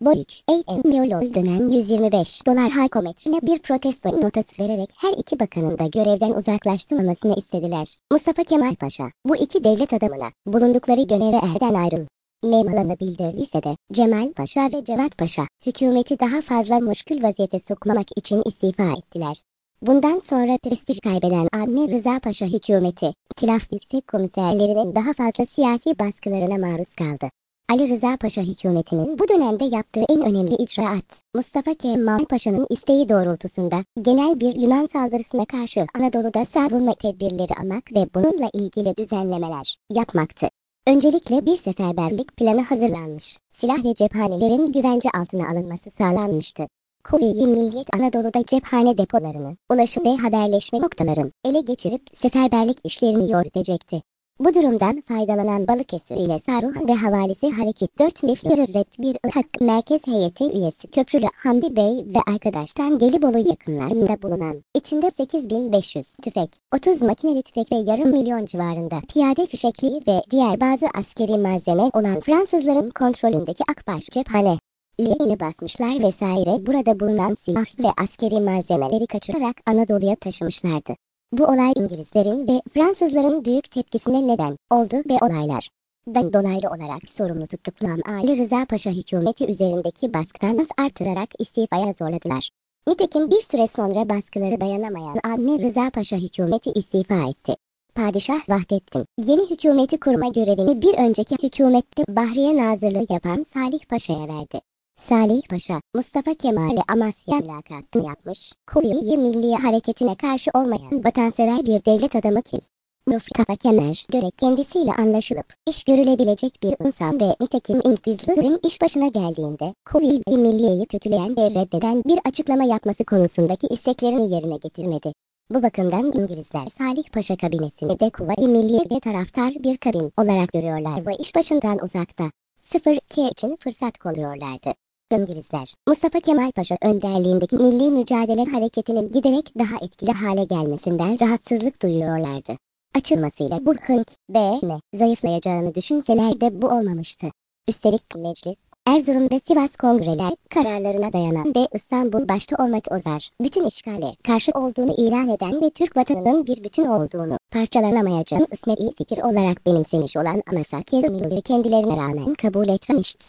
Boyük, Miyolol dönen 125 dolar haykometrine bir protesto notası vererek her iki bakanın da görevden uzaklaştırılmasını istediler. Mustafa Kemal Paşa, bu iki devlet adamına bulundukları göreve erken ayrılmalarını bildirdiyse de Cemal Paşa ve Cevat Paşa, hükümeti daha fazla muşkül vaziyete sokmamak için istifa ettiler. Bundan sonra prestij kaybeden Avni Rıza Paşa hükümeti, İtilaf yüksek komiserlerinin daha fazla siyasi baskılarına maruz kaldı. Ali Rıza Paşa hükümetinin bu dönemde yaptığı en önemli icraat, Mustafa Kemal Paşa'nın isteği doğrultusunda genel bir Yunan saldırısına karşı Anadolu'da savunma tedbirleri almak ve bununla ilgili düzenlemeler yapmaktı. Öncelikle bir seferberlik planı hazırlanmış, silah ve cephanelerin güvence altına alınması sağlanmıştı. Kuvve-i Milliyet Anadolu'da cephane depolarını, ulaşım ve haberleşme noktalarını ele geçirip seferberlik işlerini yürütecekti. Bu durumdan faydalanan Balıkesir ile Saruhan ve havalisi hareket 4 Red bir Irak merkez heyeti üyesi Köprülü Hamdi Bey ve arkadaştan Gelibolu yakınlarında bulunan, içinde 8.500 tüfek, 30 makineli tüfek ve yarım milyon civarında piyade fişekli ve diğer bazı askeri malzeme olan Fransızların kontrolündeki Akbaş cephane ile basmışlar vesaire burada bulunan silah ve askeri malzemeleri kaçırarak Anadolu'ya taşımışlardı. Bu olay İngilizlerin ve Fransızların büyük tepkisine neden oldu ve olaylardan dolaylı olarak sorumlu tutuklanan Ali Rıza Paşa hükümeti üzerindeki baskıdan artırarak istifaya zorladılar. Nitekim bir süre sonra baskıları dayanamayan Avni Rıza Paşa hükümeti istifa etti. Padişah Vahdettin, yeni hükümeti kurma görevini bir önceki hükümette Bahriye Nazırlığı yapan Salih Paşa'ya verdi. Salih Paşa, Mustafa Kemal'le Amasya mülakatını yapmış, Kuvve-i Milliye hareketine karşı olmayan vatansever bir devlet adamı ki, Mustafa Kemal göre kendisiyle anlaşılıp iş görülebilecek bir insan ve nitekim İngilizlerin iş başına geldiğinde Kuvve-i Milliye'yi kötüleyen ve reddeden bir açıklama yapması konusundaki isteklerini yerine getirmedi. Bu bakımdan İngilizler Salih Paşa kabinesini de Kuvve-i Milliye ve taraftar bir kabin olarak görüyorlar ve iş başından uzakta 0-2 için fırsat kolluyorlardı. İngilizler, Mustafa Kemal Paşa önderliğindeki milli mücadele hareketinin giderek daha etkili hale gelmesinden rahatsızlık duyuyorlardı. Açılmasıyla bu B.N. zayıflayacağını düşünseler de bu olmamıştı. Üstelik meclis, Erzurum ve Sivas kongreler kararlarına dayanan ve İstanbul başta olmak üzere bütün işgale karşı olduğunu ilan eden ve Türk vatanının bir bütün olduğunu parçalanamayacağını İsmet'i fikir olarak benimsemiş olan Amasya Kezmirleri kendilerine rağmen kabul etmemişti.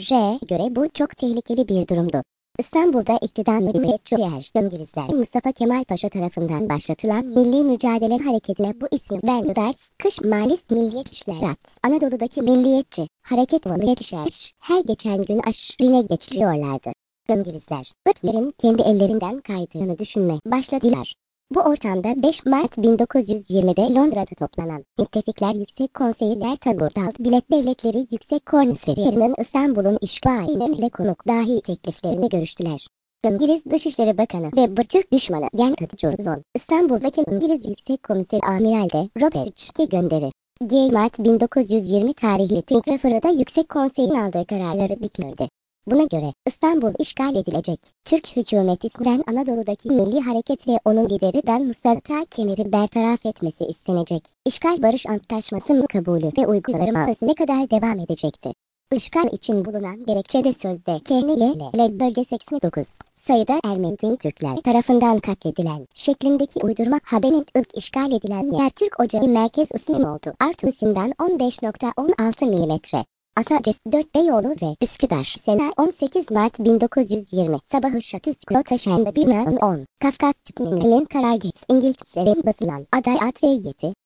Göre bu çok tehlikeli bir durumdu. İstanbul'da iktidarlı İngilizler Mustafa Kemal Paşa tarafından başlatılan milli mücadele hareketine bu ismi verdiler. Kış Malist Milliyet İşlerat, Anadolu'daki milliyetçi hareket işler her geçen gün aşırı geçiriyorlardı. İngilizler, Irklerin kendi ellerinden kaydığını düşünme başladılar. Bu ortamda 5 Mart 1920'de Londra'da toplanan Müttefikler Yüksek Konseyler Taburdal Bilet Devletleri Yüksek Konseyi'nin İstanbul'un işgaline konuk dahi tekliflerini görüştüler. İngiliz Dışişleri Bakanı ve Türk düşmanı George İstanbul'daki İngiliz Yüksek Komiser Amiral de Robert Ch. gönderi. Mart 1920 tarihli Telgrafı'da Yüksek Konsey'in aldığı kararları bildirdi. Buna göre İstanbul işgal edilecek. Türk hükümetinden Anadolu'daki milli hareket ve onun lideri Dan Mustafa Kemal'i bertaraf etmesi istenecek. İşgal barış antlaşmasının kabulü ve uygulanması ne kadar devam edecekti. İşgal için bulunan gerekçede sözde KNY bölge 89 sayıda Ermeni Türkler tarafından katledilen şeklindeki uydurma haberin ilk işgal edilen yer Türk Ocağı merkez ismi oldu. Artısından 15.16 mm. Asaces 4 Beyoğlu ve Üsküdar Sena 18 Mart 1920 sabahı Şatüsklo taşında bir 10 Kafkas Tütünü'nün karargahı İngiltere'de basılan aday at ve yeti